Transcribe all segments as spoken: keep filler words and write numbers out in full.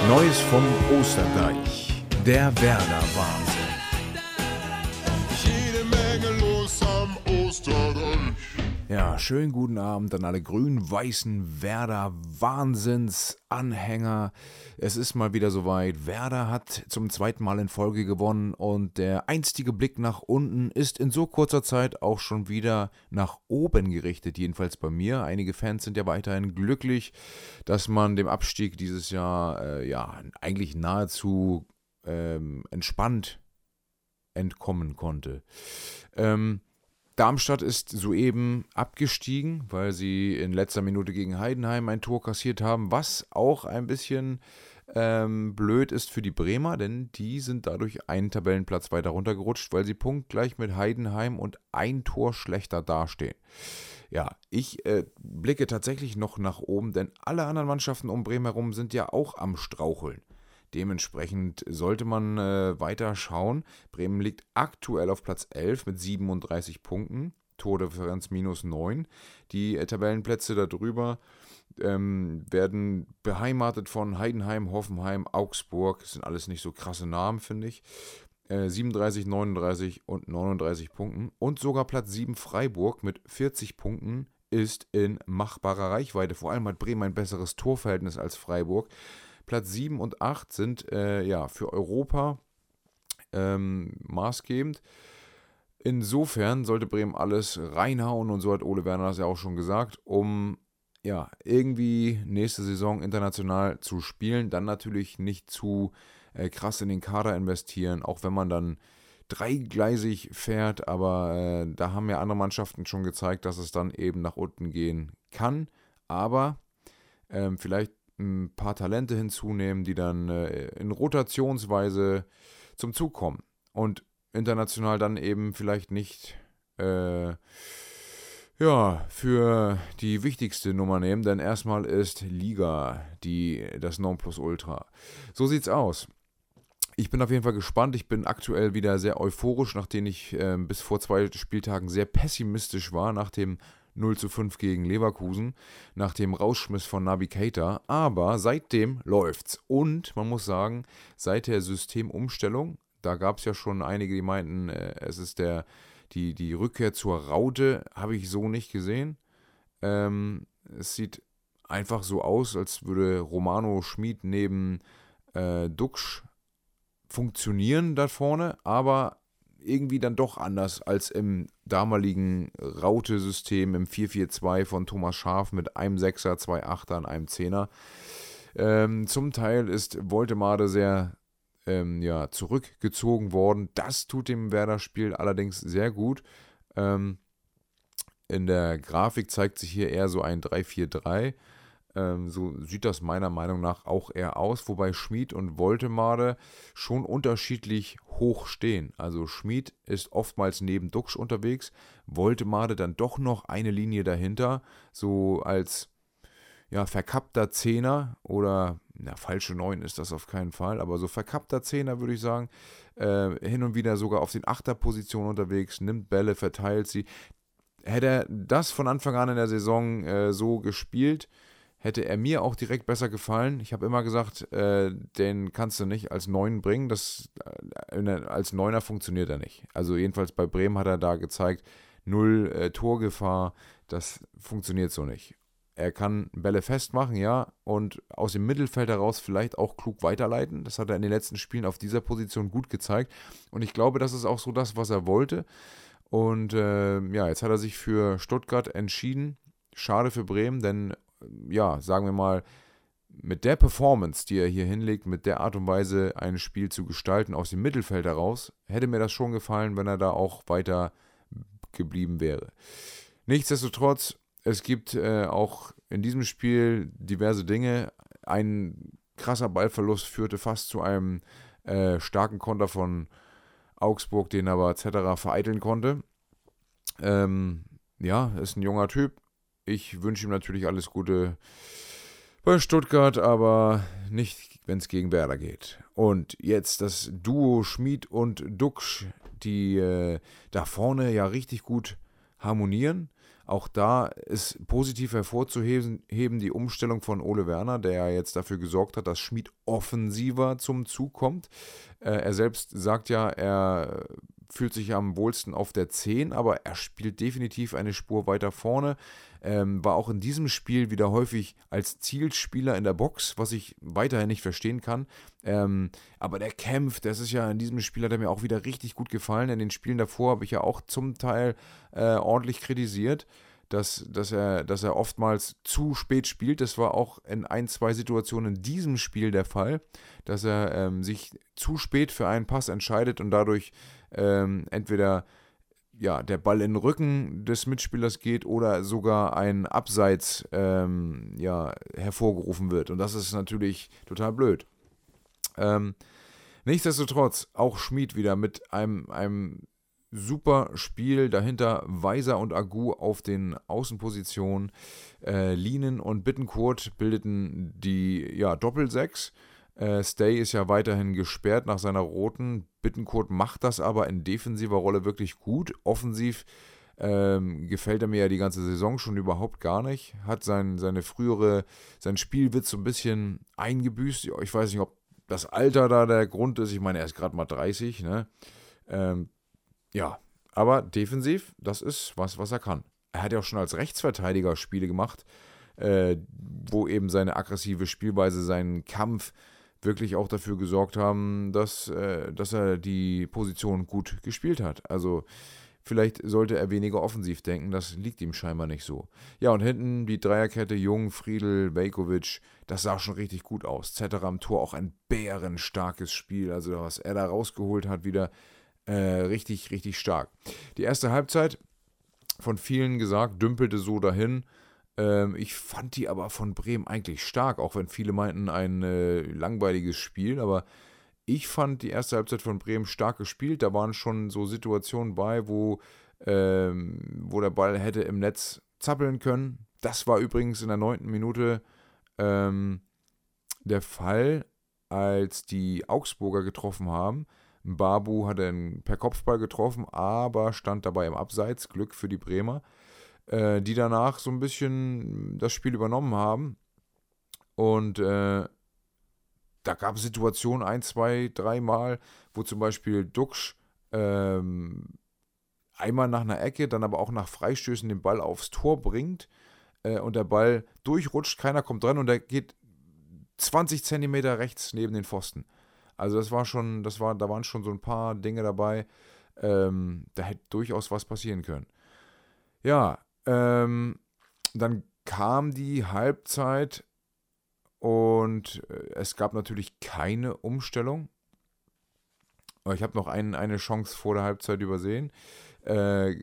Neues vom Osterdeich. Der Werder-Wahnsinn. Jede Menge los am Osterdeich. Ja, schönen guten Abend an alle grün-weißen Werder-Wahnsinns-Anhänger. Es ist mal wieder soweit. Werder hat zum zweiten Mal in Folge gewonnen und der einstige Blick nach unten ist in so kurzer Zeit auch schon wieder nach oben gerichtet, jedenfalls bei mir. Einige Fans sind ja weiterhin glücklich, dass man dem Abstieg dieses Jahr äh, ja eigentlich nahezu ähm, entspannt entkommen konnte. Ähm, Darmstadt ist soeben abgestiegen, weil sie in letzter Minute gegen Heidenheim ein Tor kassiert haben, was auch ein bisschen ähm, blöd ist für die Bremer, denn die sind dadurch einen Tabellenplatz weiter runtergerutscht, weil sie punktgleich mit Heidenheim und ein Tor schlechter dastehen. Ja, ich äh, blicke tatsächlich noch nach oben, denn alle anderen Mannschaften um Bremen herum sind ja auch am Straucheln. Dementsprechend sollte man äh, weiter schauen. Bremen liegt aktuell auf Platz elf mit siebenunddreißig Punkten, Tordifferenz minus neun. Die äh, Tabellenplätze darüber ähm, werden beheimatet von Heidenheim, Hoffenheim, Augsburg. Das sind alles nicht so krasse Namen, finde ich. Äh, siebenunddreißig, neununddreißig und neununddreißig Punkten. Und sogar Platz sieben Freiburg mit vierzig Punkten ist in machbarer Reichweite. Vor allem hat Bremen ein besseres Torverhältnis als Freiburg. Platz sieben und acht sind äh, ja, für Europa ähm, maßgebend. Insofern sollte Bremen alles reinhauen, und so hat Ole Werner das ja auch schon gesagt, um ja, irgendwie nächste Saison international zu spielen. Dann natürlich nicht zu äh, krass in den Kader investieren, auch wenn man dann dreigleisig fährt. Aber äh, da haben ja andere Mannschaften schon gezeigt, dass es dann eben nach unten gehen kann. Aber ähm, vielleicht ein paar Talente hinzunehmen, die dann äh, in Rotationsweise zum Zug kommen und international dann eben vielleicht nicht äh, ja, für die wichtigste Nummer nehmen, denn erstmal ist Liga die, das Nonplusultra. So sieht's aus. Ich bin auf jeden Fall gespannt. Ich bin aktuell wieder sehr euphorisch, nachdem ich äh, bis vor zwei Spieltagen sehr pessimistisch war, nach dem null zu fünf gegen Leverkusen, nach dem Rausschmiss von Naby Keita. Aber seitdem läuft's. Und man muss sagen, seit der Systemumstellung, da gab es ja schon einige, die meinten, äh, es ist der, die, die Rückkehr zur Raute, habe ich so nicht gesehen. Ähm, es sieht einfach so aus, als würde Romano Schmid neben äh, Duxch funktionieren da vorne, aber irgendwie dann doch anders als im damaligen Raute-System im vier vier zwei von Thomas Schaaf mit einem Sechser, zwei Achter und einem Zehner. Ähm, zum Teil ist Woltemade sehr ähm, ja, zurückgezogen worden. Das tut dem Werder-Spiel allerdings sehr gut. Ähm, in der Grafik zeigt sich hier eher so ein drei vier drei. Ähm, so sieht das meiner Meinung nach auch eher aus, wobei Schmid und Woltemade schon unterschiedlich hoch stehen. Also Schmid ist oftmals neben Duxch unterwegs, Woltemade dann doch noch eine Linie dahinter, so als ja, verkappter Zehner oder, na, falsche Neun ist das auf keinen Fall, aber so verkappter Zehner würde ich sagen, äh, hin und wieder sogar auf den Achterpositionen unterwegs, nimmt Bälle, verteilt sie. Hätte er das von Anfang an in der Saison äh, so gespielt, hätte er mir auch direkt besser gefallen. Ich habe immer gesagt, äh, den kannst du nicht als Neun bringen. Das, äh, als Neuner funktioniert er nicht. Also jedenfalls bei Bremen hat er da gezeigt, null äh, Torgefahr, das funktioniert so nicht. Er kann Bälle festmachen, ja, und aus dem Mittelfeld heraus vielleicht auch klug weiterleiten. Das hat er in den letzten Spielen auf dieser Position gut gezeigt. Und ich glaube, das ist auch so das, was er wollte. Und äh, ja, jetzt hat er sich für Stuttgart entschieden. Schade für Bremen, denn ja, sagen wir mal, mit der Performance, die er hier hinlegt, mit der Art und Weise ein Spiel zu gestalten aus dem Mittelfeld heraus, hätte mir das schon gefallen, wenn er da auch weiter geblieben wäre. Nichtsdestotrotz, es gibt äh, auch in diesem Spiel diverse Dinge. Ein krasser Ballverlust führte fast zu einem äh, starken Konter von Augsburg, den aber et cetera vereiteln konnte. Ähm, ja, ist ein junger Typ. Ich wünsche ihm natürlich alles Gute bei Stuttgart, aber nicht, wenn es gegen Werder geht. Und jetzt das Duo Schmid und Duxch, die äh, da vorne ja richtig gut harmonieren. Auch da ist positiv hervorzuheben heben die Umstellung von Ole Werner, der ja jetzt dafür gesorgt hat, dass Schmid offensiver zum Zug kommt. Äh, er selbst sagt ja, er fühlt sich am wohlsten auf der zehn, aber er spielt definitiv eine Spur weiter vorne. Ähm, war auch in diesem Spiel wieder häufig als Zielspieler in der Box, was ich weiterhin nicht verstehen kann. Ähm, aber der kämpft, das ist ja in diesem Spiel, hat er mir auch wieder richtig gut gefallen. In den Spielen davor habe ich ja auch zum Teil äh, ordentlich kritisiert, dass, dass, er, dass er oftmals zu spät spielt. Das war auch in ein, zwei Situationen in diesem Spiel der Fall, dass er ähm, sich zu spät für einen Pass entscheidet und dadurch ähm, entweder ja, der Ball in den Rücken des Mitspielers geht oder sogar ein Abseits ähm, ja, hervorgerufen wird. Und das ist natürlich total blöd. Ähm, nichtsdestotrotz, auch Schmid wieder mit einem, einem super Spiel. Dahinter Weiser und Agu auf den Außenpositionen. Äh, Lienen und Bittencourt bildeten die ja, Doppelsechs. Äh, Stay ist ja weiterhin gesperrt nach seiner roten. Bittencourt macht das aber in defensiver Rolle wirklich gut. Offensiv ähm, gefällt er mir ja die ganze Saison schon überhaupt gar nicht. Hat sein, seine frühere, sein Spielwitz so ein bisschen eingebüßt. Ich weiß nicht, ob das Alter da der Grund ist. Ich meine, er ist gerade mal dreißig, ne? Ähm, ja, aber defensiv, das ist was, was er kann. Er hat ja auch schon als Rechtsverteidiger Spiele gemacht, äh, wo eben seine aggressive Spielweise, seinen Kampf wirklich auch dafür gesorgt haben, dass, äh, dass er die Position gut gespielt hat. Also vielleicht sollte er weniger offensiv denken, das liegt ihm scheinbar nicht so. Ja, und hinten die Dreierkette Jung, Friedl, Veljkovic, das sah schon richtig gut aus. Zetterer am Tor, auch ein bärenstarkes Spiel. Also was er da rausgeholt hat, wieder äh, richtig, richtig stark. Die erste Halbzeit, von vielen gesagt, dümpelte so dahin. Ich fand die aber von Bremen eigentlich stark, auch wenn viele meinten, ein äh, langweiliges Spiel. Aber ich fand die erste Halbzeit von Bremen stark gespielt. Da waren schon so Situationen bei, wo, ähm, wo der Ball hätte im Netz zappeln können. Das war übrigens in der neunten Minute ähm, der Fall, als die Augsburger getroffen haben. Babu hatte einen per Kopfball getroffen, aber stand dabei im Abseits. Glück für die Bremer, die danach so ein bisschen das Spiel übernommen haben. Und äh, da gab es Situationen ein, zwei, dreimal, wo zum Beispiel Duxch ähm, einmal nach einer Ecke, dann aber auch nach Freistößen den Ball aufs Tor bringt äh, und der Ball durchrutscht, keiner kommt dran und der geht zwanzig Zentimeter rechts neben den Pfosten. Also das war schon, das war, da waren schon so ein paar Dinge dabei, ähm, da hätte durchaus was passieren können. Ja, Ähm, dann kam die Halbzeit und es gab natürlich keine Umstellung. Ich habe noch ein, eine Chance vor der Halbzeit übersehen. Äh,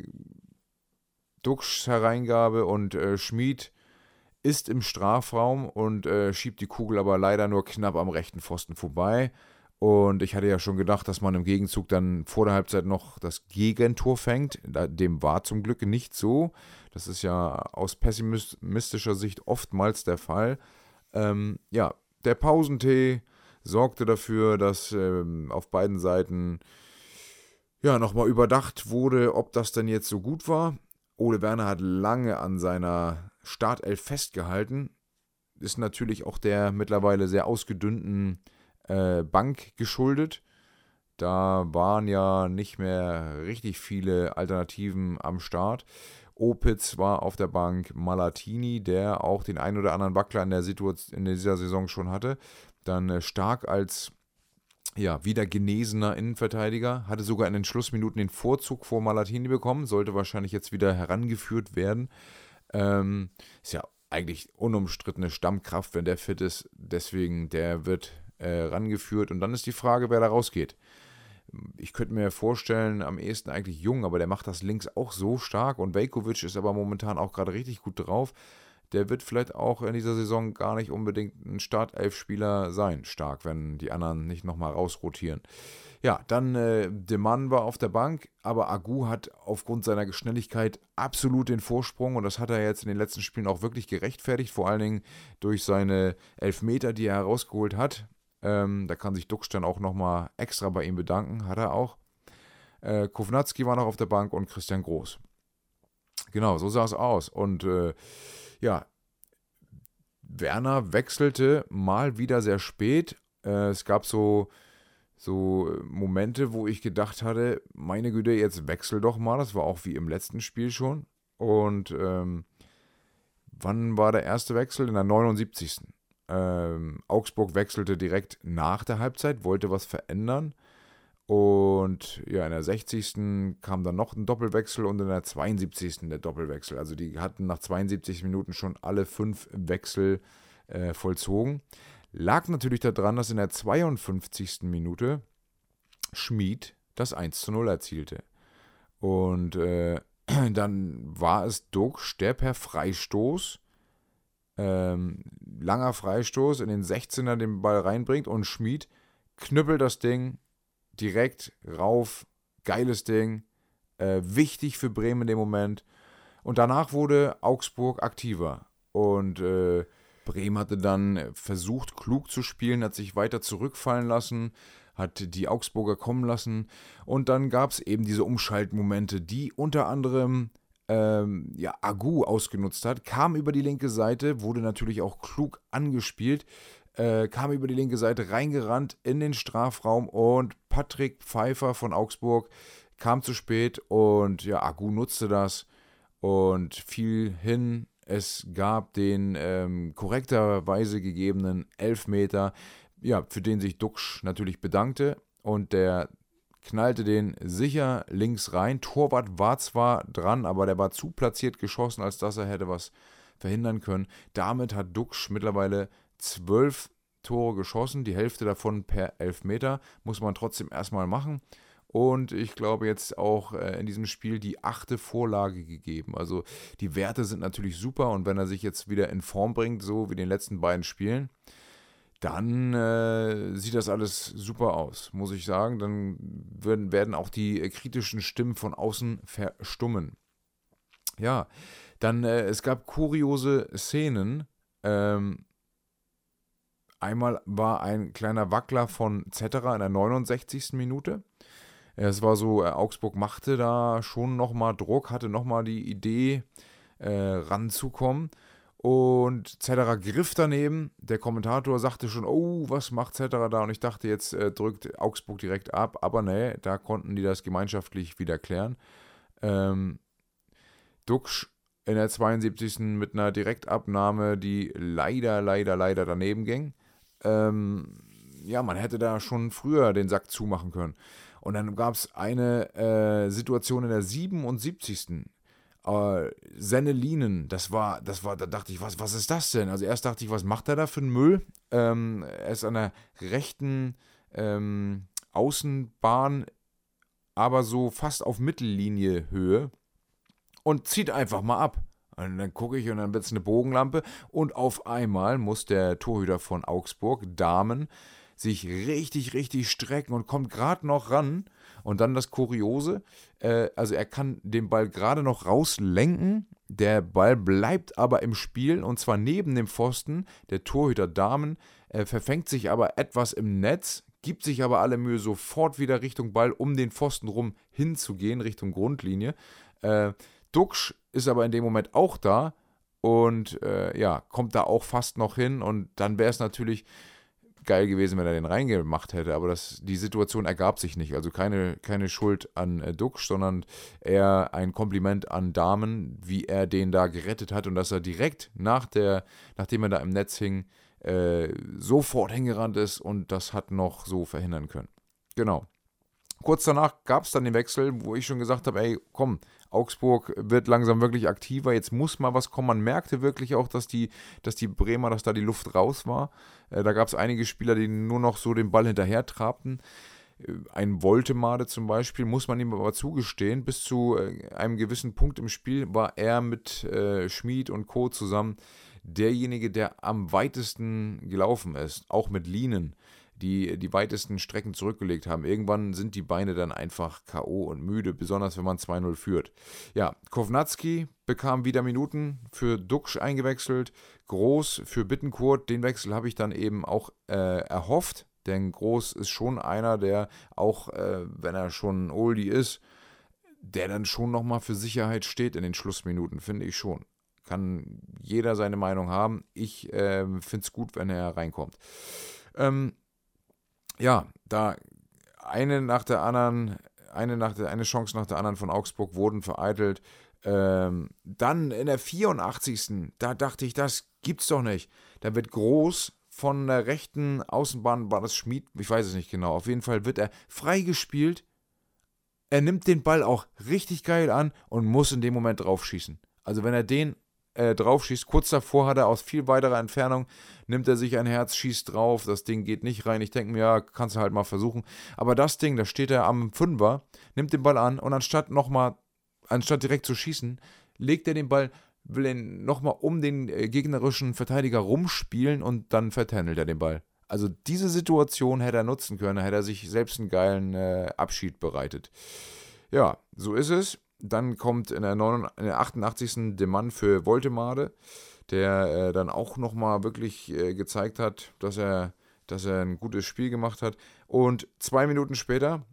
Duxchs Hereingabe und äh, Schmid ist im Strafraum und äh, schiebt die Kugel aber leider nur knapp am rechten Pfosten vorbei. Und ich hatte ja schon gedacht, dass man im Gegenzug dann vor der Halbzeit noch das Gegentor fängt. Dem war zum Glück nicht so. Das ist ja aus pessimistischer Sicht oftmals der Fall. Ähm, ja, der Pausentee sorgte dafür, dass ähm, auf beiden Seiten ja nochmal überdacht wurde, ob das denn jetzt so gut war. Ole Werner hat lange an seiner Startelf festgehalten. Ist natürlich auch der mittlerweile sehr ausgedünnten äh, Bank geschuldet. Da waren ja nicht mehr richtig viele Alternativen am Start. Opitz war auf der Bank, Malatini, der auch den ein oder anderen Wackler in, der Situation, in dieser Saison schon hatte. Dann äh, Stark als ja, wieder genesener Innenverteidiger, hatte sogar in den Schlussminuten den Vorzug vor Malatini bekommen, sollte wahrscheinlich jetzt wieder herangeführt werden. Ähm, ist ja eigentlich unumstrittene Stammkraft, wenn der fit ist, deswegen der wird äh, rangeführt und dann ist die Frage, wer da rausgeht. Ich könnte mir vorstellen, am ehesten eigentlich Jung, aber der macht das links auch so stark und Veljkovic ist aber momentan auch gerade richtig gut drauf. Der wird vielleicht auch in dieser Saison gar nicht unbedingt ein Startelf-Spieler sein, stark, wenn die anderen nicht nochmal rausrotieren. Ja, dann äh, De Mann war auf der Bank, aber Agu hat aufgrund seiner Geschwindigkeit absolut den Vorsprung und das hat er jetzt in den letzten Spielen auch wirklich gerechtfertigt, vor allen Dingen durch seine Elfmeter, die er herausgeholt hat. Ähm, da kann sich Duxch dann auch nochmal extra bei ihm bedanken, hat er auch. Äh, Kovnatski war noch auf der Bank und Christian Groß. Genau, so sah es aus. Und äh, ja, Werner wechselte mal wieder sehr spät. Äh, es gab so, so Momente, wo ich gedacht hatte, meine Güte, jetzt wechsel doch mal. Das war auch wie im letzten Spiel schon. Und ähm, wann war der erste Wechsel? In der neunundsiebzigsten Ähm, Augsburg wechselte direkt nach der Halbzeit, wollte was verändern. Und ja, in der sechzigsten kam dann noch ein Doppelwechsel und in der zweiundsiebzigsten der Doppelwechsel. Also die hatten nach zweiundsiebzig Minuten schon alle fünf Wechsel äh, vollzogen. Lag natürlich daran, dass in der zweiundfünfzigsten Minute Schmid das eins zu null erzielte. Und äh, dann war es Duxch, der per Freistoß, ähm, langer Freistoß in den sechzehner den Ball reinbringt und Schmid knüppelt das Ding direkt rauf. Geiles Ding. Äh, wichtig für Bremen in dem Moment. Und danach wurde Augsburg aktiver. Und äh, Bremen hatte dann versucht, klug zu spielen, hat sich weiter zurückfallen lassen, hat die Augsburger kommen lassen. Und dann gab es eben diese Umschaltmomente, die unter anderem ähm, ja, Agu ausgenutzt hat. Kam über die linke Seite, wurde natürlich auch klug angespielt. Äh, kam über die linke Seite reingerannt in den Strafraum und Patrick Pfeiffer von Augsburg kam zu spät und ja, Agu nutzte das und fiel hin. Es gab den ähm, korrekterweise gegebenen Elfmeter, ja, für den sich Duxch natürlich bedankte und der knallte den sicher links rein. Torwart war zwar dran, aber der war zu platziert geschossen, als dass er hätte was verhindern können. Damit hat Duxch mittlerweile zwölf Tore geschossen, die Hälfte davon per Elfmeter, muss man trotzdem erstmal machen. Und ich glaube jetzt auch äh, in diesem Spiel die achte Vorlage gegeben. Also die Werte sind natürlich super und wenn er sich jetzt wieder in Form bringt, so wie in den letzten beiden Spielen, dann äh, sieht das alles super aus, muss ich sagen. Dann werden, werden auch die äh, kritischen Stimmen von außen verstummen. Ja, dann äh, es gab kuriose Szenen. Ähm, Einmal war ein kleiner Wackler von Zetterer in der neunundsechzigsten Minute. Es war so, äh, Augsburg machte da schon nochmal Druck, hatte nochmal die Idee, äh, ranzukommen. Und Zetterer griff daneben. Der Kommentator sagte schon, oh, was macht Zetterer da? Und ich dachte, jetzt äh, drückt Augsburg direkt ab. Aber nee, da konnten die das gemeinschaftlich wieder klären. Ähm, Duxch in der zweiundsiebzigsten mit einer Direktabnahme, die leider, leider, leider daneben ging. Ähm, ja, man hätte da schon früher den Sack zumachen können. Und dann gab es eine äh, Situation in der siebenundsiebzigsten Äh, Sennelinen, das war, das war, da dachte ich, was, was ist das denn? Also erst dachte ich, was macht er da für einen Müll? Ähm, er ist an der rechten ähm, Außenbahn, aber so fast auf Mittellinie Höhe und zieht einfach mal ab. Und dann gucke ich und dann wird es eine Bogenlampe und auf einmal muss der Torhüter von Augsburg, Dahmen, sich richtig, richtig strecken und kommt gerade noch ran. Und dann das Kuriose, äh, also er kann den Ball gerade noch rauslenken, der Ball bleibt aber im Spiel und zwar neben dem Pfosten. Der Torhüter Dahmen äh, verfängt sich aber etwas im Netz, gibt sich aber alle Mühe, sofort wieder Richtung Ball um den Pfosten rum hinzugehen, Richtung Grundlinie. Äh, Duxch ist aber in dem Moment auch da und äh, ja, kommt da auch fast noch hin und dann wäre es natürlich geil gewesen, wenn er den reingemacht hätte, aber das, die Situation ergab sich nicht, also keine, keine Schuld an äh, Duxch, sondern eher ein Kompliment an Dahmen, wie er den da gerettet hat und dass er direkt nach der, nachdem er da im Netz hing, äh, sofort hingerannt ist und das hat noch so verhindern können. Genau. Kurz danach gab es dann den Wechsel, wo ich schon gesagt habe, ey, komm, Augsburg wird langsam wirklich aktiver, jetzt muss mal was kommen. Man merkte wirklich auch, dass die, dass die Bremer, dass da die Luft raus war. Äh, da gab es einige Spieler, die nur noch so den Ball hinterher trabten. Äh, ein Woltemade zum Beispiel, muss man ihm aber zugestehen, bis zu äh, einem gewissen Punkt im Spiel war er mit äh, Schmid und Co. zusammen derjenige, der am weitesten gelaufen ist, auch mit Lienen, die die weitesten Strecken zurückgelegt haben. Irgendwann sind die Beine dann einfach K O und müde, besonders wenn man zwei null führt. Ja, Kownacki bekam wieder Minuten, für Duxch eingewechselt, Groß für Bittencourt. Den Wechsel habe ich dann eben auch äh, erhofft, denn Groß ist schon einer, der auch, äh, wenn er schon Oldie ist, der dann schon nochmal für Sicherheit steht in den Schlussminuten, finde ich schon. Kann jeder seine Meinung haben. Ich äh, finde es gut, wenn er reinkommt. Ähm, ja, da eine nach der anderen, eine, nach der, eine Chance nach der anderen von Augsburg wurden vereitelt. Ähm, dann in der vierundachtzigsten Da dachte ich, das gibt's doch nicht. Da wird Groß von der rechten Außenbahn, war das Schmied, ich weiß es nicht genau. Auf jeden Fall wird er freigespielt. Er nimmt den Ball auch richtig geil an und muss in dem Moment draufschießen. Also wenn er den äh, draufschießt, kurz davor hat er aus viel weiterer Entfernung, nimmt er sich ein Herz, schießt drauf, das Ding geht nicht rein. Ich denke mir, ja, kannst du halt mal versuchen. Aber das Ding, da steht er am Fünfer, nimmt den Ball an und anstatt nochmal, anstatt direkt zu schießen, legt er den Ball, will ihn nochmal um den äh, gegnerischen Verteidiger rumspielen und dann vertändelt er den Ball. Also diese Situation hätte er nutzen können, hätte er sich selbst einen geilen äh, Abschied bereitet. Ja, so ist es. Dann kommt in der, neun, in der achtundachtzigsten der Mann für Woltemade, der äh, dann auch nochmal wirklich äh, gezeigt hat, dass er, dass er ein gutes Spiel gemacht hat. Und zwei Minuten später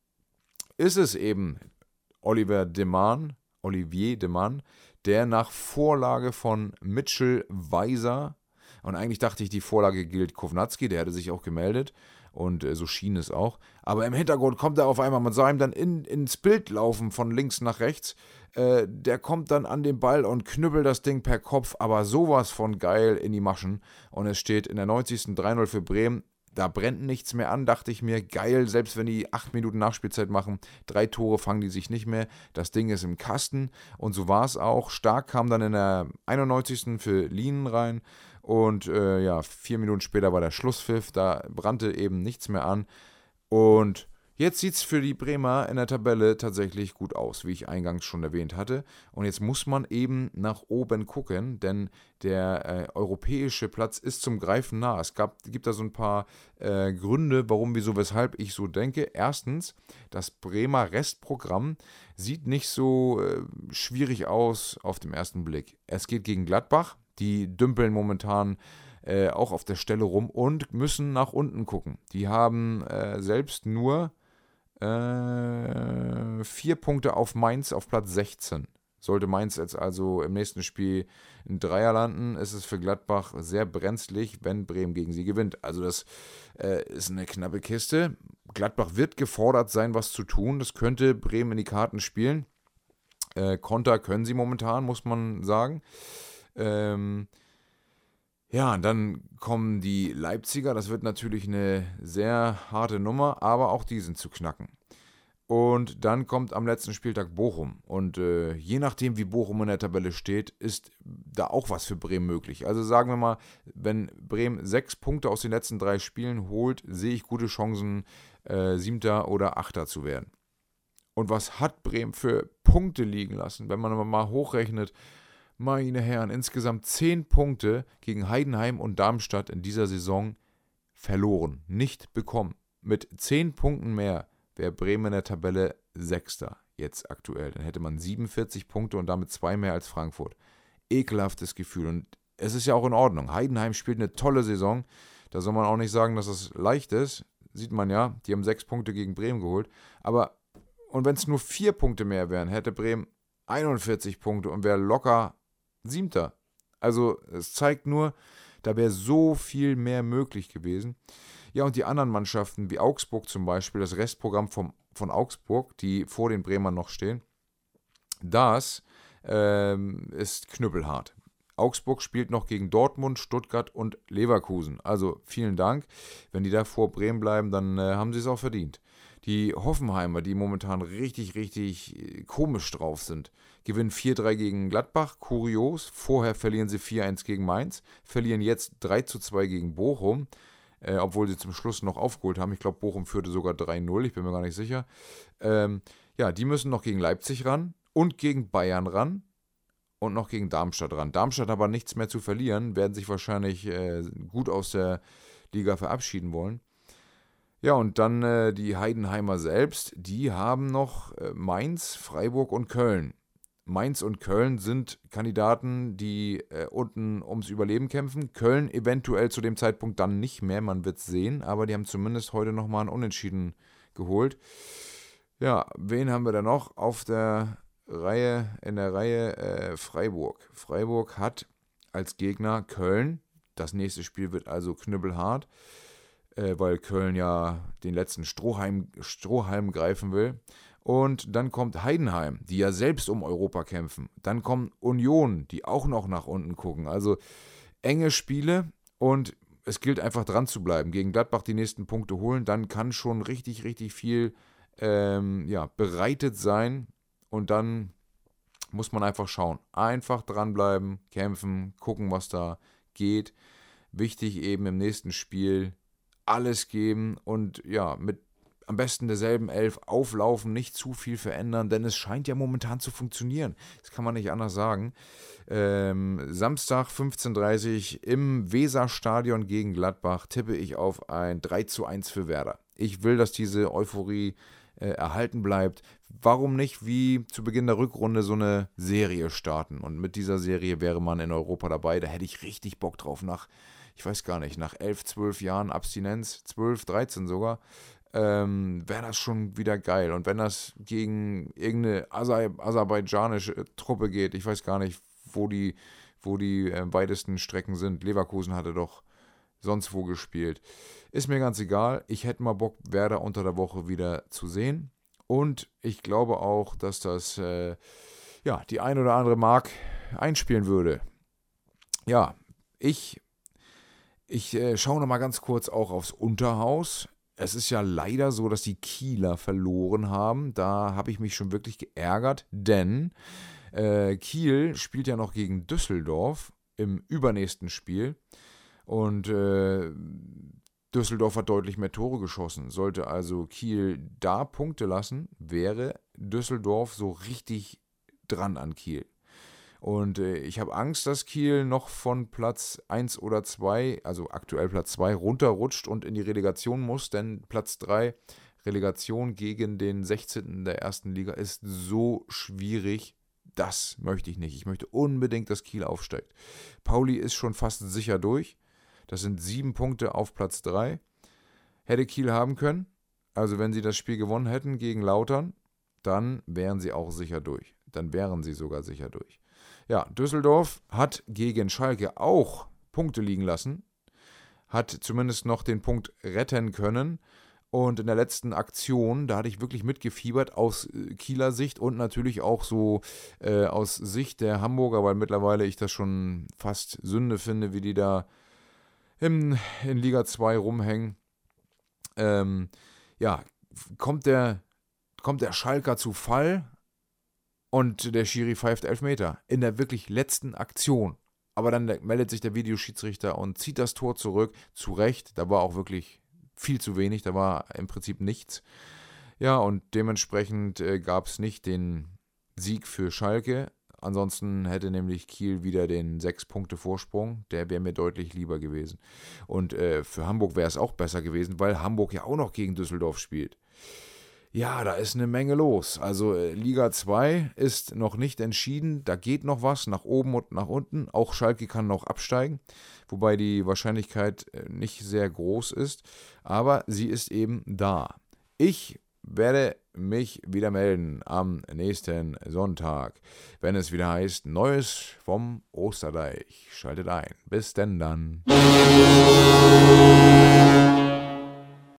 ist es eben Oliver Deman, Olivier Deman, der nach Vorlage von Mitchell Weiser, und eigentlich dachte ich, die Vorlage gilt Kovnatski, der hatte sich auch gemeldet und äh, so schien es auch. Aber im Hintergrund kommt er auf einmal, man sah ihm dann in, ins Bild laufen von links nach rechts. Äh, der kommt dann an den Ball und knüppelt das Ding per Kopf, aber sowas von geil in die Maschen. Und es steht in der neunzigsten drei null für Bremen. Da brennt nichts mehr an, dachte ich mir. Geil, selbst wenn die acht Minuten Nachspielzeit machen, drei Tore fangen die sich nicht mehr. Das Ding ist im Kasten und so war es auch. Stark kam dann in der einundneunzigsten für Lienen rein. Und äh, ja, vier Minuten später war der Schlusspfiff, da brannte eben nichts mehr an. Und jetzt sieht es für die Bremer in der Tabelle tatsächlich gut aus, wie ich eingangs schon erwähnt hatte. Und jetzt muss man eben nach oben gucken, denn der äh, europäische Platz ist zum Greifen nah. Es gab, gibt da so ein paar äh, Gründe, warum, wieso, weshalb ich so denke. Erstens, das Bremer Restprogramm sieht nicht so äh, schwierig aus auf den ersten Blick. Es geht gegen Gladbach. Die dümpeln momentan äh, auch auf der Stelle rum und müssen nach unten gucken. Die haben äh, selbst nur äh, vier Punkte auf Mainz auf Platz sechzehn. Sollte Mainz jetzt also im nächsten Spiel in Dreier landen, ist es für Gladbach sehr brenzlig, wenn Bremen gegen sie gewinnt. Also das äh, ist eine knappe Kiste. Gladbach wird gefordert sein, was zu tun. Das könnte Bremen in die Karten spielen. Äh, Konter können sie momentan, muss man sagen. Ähm, ja, dann kommen die Leipziger, das wird natürlich eine sehr harte Nummer, aber auch die sind zu knacken. Und dann kommt am letzten Spieltag Bochum und äh, je nachdem, wie Bochum in der Tabelle steht, ist da auch was für Bremen möglich. Also sagen wir mal, wenn Bremen sechs Punkte aus den letzten drei Spielen holt, sehe ich gute Chancen, äh, Siebter oder Achter zu werden. Und was hat Bremen für Punkte liegen lassen, wenn man mal hochrechnet? Meine Herren, insgesamt zehn Punkte gegen Heidenheim und Darmstadt in dieser Saison verloren, nicht bekommen. Mit zehn Punkten mehr wäre Bremen in der Tabelle Sechster jetzt aktuell. Dann hätte man siebenundvierzig Punkte und damit zwei mehr als Frankfurt. Ekelhaftes Gefühl und es ist ja auch in Ordnung. Heidenheim spielt eine tolle Saison. Da soll man auch nicht sagen, dass es leicht ist. Sieht man ja, die haben sechs Punkte gegen Bremen geholt. Aber, und wenn es nur vier Punkte mehr wären, hätte Bremen einundvierzig Punkte und wäre locker Siebter. Also es zeigt nur, da wäre so viel mehr möglich gewesen. Ja, und die anderen Mannschaften, wie Augsburg zum Beispiel, das Restprogramm vom, von Augsburg, die vor den Bremern noch stehen, das ähm, ist knüppelhart. Augsburg spielt noch gegen Dortmund, Stuttgart und Leverkusen. Also vielen Dank. Wenn die da vor Bremen bleiben, dann äh, haben sie es auch verdient. Die Hoffenheimer, die momentan richtig, richtig komisch drauf sind, gewinnen vier drei gegen Gladbach, kurios. Vorher verlieren sie vier eins gegen Mainz, verlieren jetzt drei zu zwei gegen Bochum, äh, obwohl sie zum Schluss noch aufgeholt haben. Ich glaube, Bochum führte sogar drei null, ich bin mir gar nicht sicher. Ähm, ja, die müssen noch gegen Leipzig ran und gegen Bayern ran und noch gegen Darmstadt ran. Darmstadt aber nichts mehr zu verlieren, werden sich wahrscheinlich äh, gut aus der Liga verabschieden wollen. Ja, und dann äh, die Heidenheimer selbst, die haben noch äh, Mainz, Freiburg und Köln. Mainz und Köln sind Kandidaten, die äh, unten ums Überleben kämpfen. Köln eventuell zu dem Zeitpunkt dann nicht mehr, man wird es sehen, aber die haben zumindest heute nochmal ein Unentschieden geholt. Ja, wen haben wir da noch auf der Reihe, in der Reihe äh, Freiburg. Freiburg hat als Gegner Köln. Das nächste Spiel wird also knüppelhart, äh, weil Köln ja den letzten Strohhalm, Strohhalm greifen will. Und dann kommt Heidenheim, die ja selbst um Europa kämpfen. Dann kommt Union, die auch noch nach unten gucken. Also enge Spiele und es gilt einfach dran zu bleiben. Gegen Gladbach die nächsten Punkte holen, dann kann schon richtig, richtig viel ähm, ja, bereitet sein. Und dann muss man einfach schauen. Einfach dranbleiben, kämpfen, gucken, was da geht. Wichtig eben im nächsten Spiel alles geben und ja, mit am besten derselben Elf auflaufen, nicht zu viel verändern, denn es scheint ja momentan zu funktionieren. Das kann man nicht anders sagen. Ähm, Samstag fünfzehn Uhr dreißig im Weserstadion gegen Gladbach tippe ich auf ein drei zu eins für Werder. Ich will, dass diese Euphorie äh, erhalten bleibt. Warum nicht wie zu Beginn der Rückrunde so eine Serie starten? Und mit dieser Serie wäre man in Europa dabei. Da hätte ich richtig Bock drauf. Nach, ich weiß gar nicht, nach elf, zwölf Jahren Abstinenz, zwölf, dreizehn sogar, Ähm, wäre das schon wieder geil. Und wenn das gegen irgendeine Aser- aserbaidschanische Truppe geht, ich weiß gar nicht, wo die, wo die äh, weitesten Strecken sind. Leverkusen hatte doch sonst wo gespielt. Ist mir ganz egal. Ich hätte mal Bock, Werder unter der Woche wieder zu sehen. Und ich glaube auch, dass das äh, ja, die ein oder andere Mark einspielen würde. Ja, ich, ich äh, schaue noch mal ganz kurz auch aufs Unterhaus. Es ist ja leider so, dass die Kieler verloren haben. Da habe ich mich schon wirklich geärgert, denn äh, Kiel spielt ja noch gegen Düsseldorf im übernächsten Spiel. Und äh, Düsseldorf hat deutlich mehr Tore geschossen. Sollte also Kiel da Punkte lassen, wäre Düsseldorf so richtig dran an Kiel. Und äh, ich habe Angst, dass Kiel noch von Platz eins oder zwei, also aktuell Platz zwei, runterrutscht und in die Relegation muss, denn Platz drei, Relegation gegen den sechzehnten der ersten Liga, ist so schwierig. Das möchte ich nicht. Ich möchte unbedingt, dass Kiel aufsteigt. Pauli ist schon fast sicher durch. Das sind sieben Punkte auf Platz drei. Hätte Kiel haben können, also wenn sie das Spiel gewonnen hätten gegen Lautern, dann wären sie auch sicher durch. Dann wären sie sogar sicher durch. Ja, Düsseldorf hat gegen Schalke auch Punkte liegen lassen, hat zumindest noch den Punkt retten können und in der letzten Aktion, da hatte ich wirklich mitgefiebert aus Kieler Sicht und natürlich auch so äh, aus Sicht der Hamburger, weil mittlerweile ich das schon fast Sünde finde, wie die da im, in Liga zwei rumhängen. Ähm, ja, kommt der, kommt der Schalker zu Fall? Und der Schiri pfeift Elfmeter in der wirklich letzten Aktion. Aber dann meldet sich der Videoschiedsrichter und zieht das Tor zurück. Zu Recht, da war auch wirklich viel zu wenig, da war im Prinzip nichts. Ja, und dementsprechend äh, gab es nicht den Sieg für Schalke. Ansonsten hätte nämlich Kiel wieder den sechs Punkte Vorsprung. Der wäre mir deutlich lieber gewesen. Und äh, für Hamburg wäre es auch besser gewesen, weil Hamburg ja auch noch gegen Düsseldorf spielt. Ja, da ist eine Menge los. Also äh, Liga zwei ist noch nicht entschieden. Da geht noch was nach oben und nach unten. Auch Schalke kann noch absteigen, wobei die Wahrscheinlichkeit äh, nicht sehr groß ist. Aber sie ist eben da. Ich werde mich wieder melden am nächsten Sonntag, wenn es wieder heißt Neues vom Osterdeich. Schaltet ein. Bis denn dann.